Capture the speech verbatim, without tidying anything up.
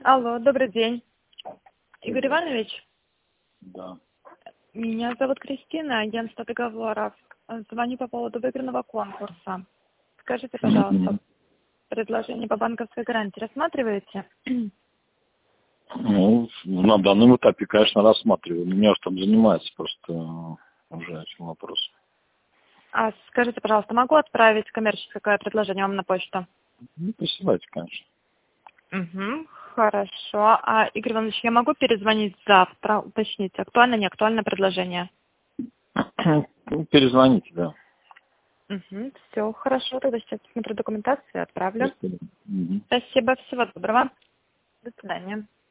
Алло, добрый день. Игорь Иванович, Да. меня зовут Кристина, агентство договоров. Звоню по поводу выигранного конкурса. Скажите, пожалуйста, Мгм. предложение по банковской гарантии рассматриваете? Ну, на данном этапе, конечно, рассматриваю. Меня же там занимается просто э, уже этим вопросом. А скажите, пожалуйста, могу отправить коммерческое предложение вам на почту? Ну, присылайте, конечно. Угу, хорошо. А, Игорь Иванович, я могу перезвонить завтра, уточнить, актуально, не актуально предложение? Ну, перезвоните, да. Угу, все, хорошо, тогда сейчас посмотрю документацию и отправлю. Мгм. Спасибо, всего доброго. До свидания.